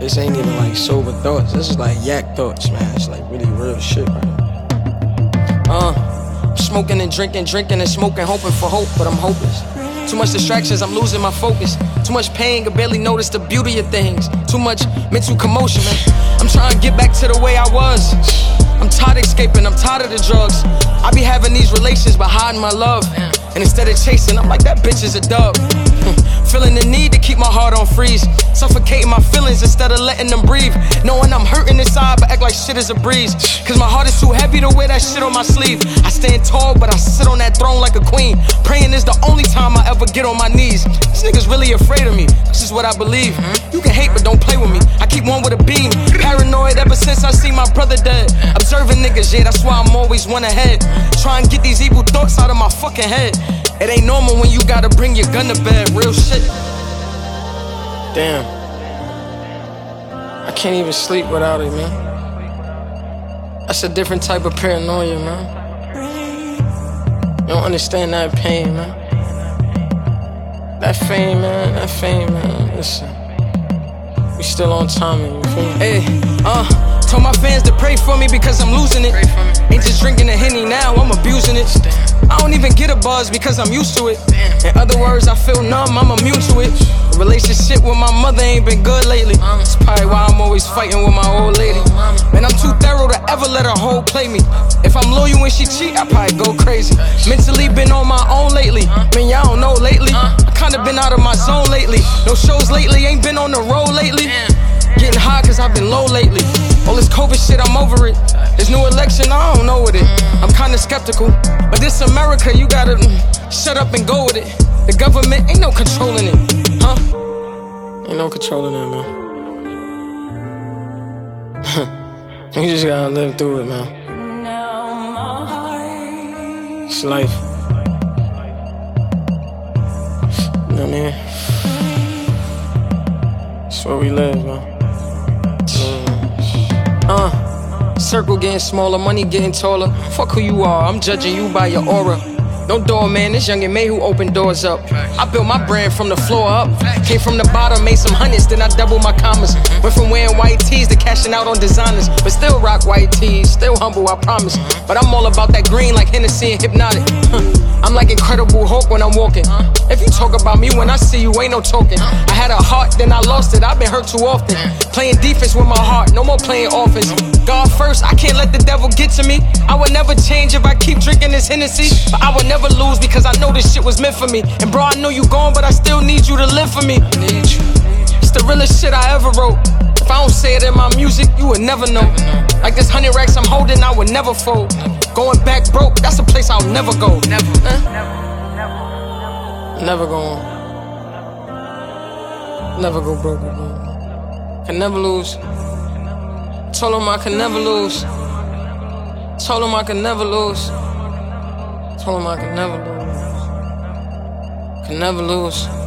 This ain't even like sober thoughts. This is like yak thoughts, man. It's like really real shit, right? Smoking and drinking and smoking, hoping for hope, but I'm hopeless. Too much distractions, I'm losing my focus. Too much pain, can barely notice the beauty of things. Too much mental commotion, man. I'm trying to get back to the way I was. I'm tired of escaping, I'm tired of the drugs. I be having these relations but hiding my love. And instead of chasing, I'm like, that bitch is a dub. Feeling the need to keep my heart on freeze. Suffocating my feelings instead of letting them breathe. Knowing I'm hurting inside but act like shit is a breeze. Cause my heart is too heavy to wear that shit on my sleeve. I stand tall but I sit on that throne like a queen. Praying is the only time I ever get on my knees. These niggas really afraid of me, this is what I believe. You can hate but don't play with me, I keep one with a beam. Paranoid ever since I seen my brother dead. Observing niggas, yeah, that's why I'm always one ahead. Try and get these evil thoughts out of my fucking head. It ain't normal when you gotta bring your gun to bed, real shit. Damn, I can't even sleep without it, man. That's a different type of paranoia, man. You don't understand that pain, man. That fame, man, listen. We still on timing, you feel me? Hey, told my fans to pray for me because I'm losing it. Ain't just drinking a Henny now, I'm abusing it. I don't even get a buzz because I'm used to it. In other words, I feel numb, I'm immune to it. The relationship with my mother ain't been good lately. That's probably why I'm always fighting with my old lady. Man, I'm too thorough to ever let her hoe play me. If I'm loyal when she cheat, I probably go crazy. Mentally been on my own lately. Man, y'all don't know lately. I kinda been out of my zone lately. No shows lately, ain't been on the road lately. Getting high cause I've been low lately. All this COVID shit, I'm over it. This new election, I don't know with it. I'm kinda skeptical, but this America, you gotta shut up and go with it. The government ain't no controlling it, huh? Ain't no controlling it, man. You just gotta live through it, man. It's life. You know what I mean? It's where we live, man. Circle getting smaller, money getting taller. Fuck who you are, I'm judging you by your aura. No door, man, this youngin' May who opened doors up. I built my brand from the floor up. Came from the bottom, made some hundreds, then I doubled my commas. Went from wearing white tees to cashing out on designers. But still rock white tees, still humble, I promise. But I'm all about that green like Hennessy and Hypnotic. I'm like Incredible Hulk when I'm walking. If you talk about me when I see you, ain't no talking. I had a heart, then I lost it, I've been hurt too often. Playing defense with my heart, no more playing offense. God first, I can't let the devil get to me. I would never change if I keep drinking this Hennessy. But I would never lose because I know this shit was meant for me. And bro, I know you gone, but I still need you to live for me. It's the realest shit I ever wrote. If I don't say it in my music, you would never know. Like this 100 racks I'm holding, I would never fold. Going back broke, that's a place I'll never go. Never go on. Never go broke again. Can never lose. Told him I can never lose. Told him I can never lose. Told him I can never lose. Can never lose.